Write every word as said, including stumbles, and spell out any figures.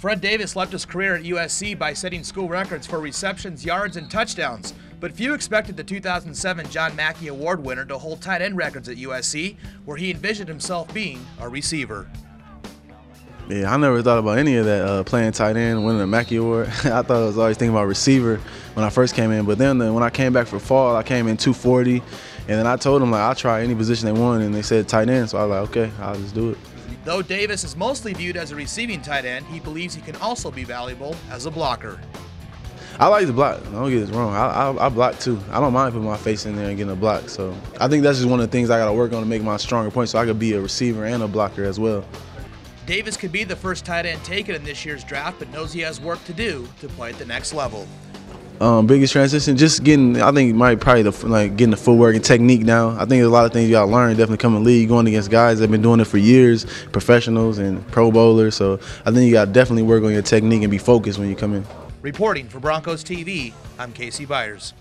Fred Davis left his career at U S C by setting school records for receptions, yards, and touchdowns. But few expected the two thousand seven John Mackey Award winner to hold tight end records at U S C, where he envisioned himself being a receiver. Yeah, I never thought about any of that, uh, playing tight end, winning the Mackey Award. I thought I was always thinking about receiver when I first came in. But then when I came back for fall, I came in two forty, and then I told them, like, I'll try any position they want, and they said tight end. So I was like, okay, I'll just do it. Though Davis is mostly viewed as a receiving tight end, he believes he can also be valuable as a blocker. I like to block. Don't get this wrong. I, I, I block too. I don't mind putting my face in there and getting a block. So I think that's just one of the things I got to work on to make my stronger point, so I could be a receiver and a blocker as well. Davis could be the first tight end taken in this year's draft, but knows he has work to do to play at the next level. Um, biggest transition, just getting, I think, might probably the, like getting the footwork and technique now. I think there's a lot of things you got to learn. Definitely come in the league, going against guys that have been doing it for years, professionals and Pro Bowlers. So I think you got to definitely work on your technique and be focused when you come in. Reporting for Broncos T V, I'm Casey Byers.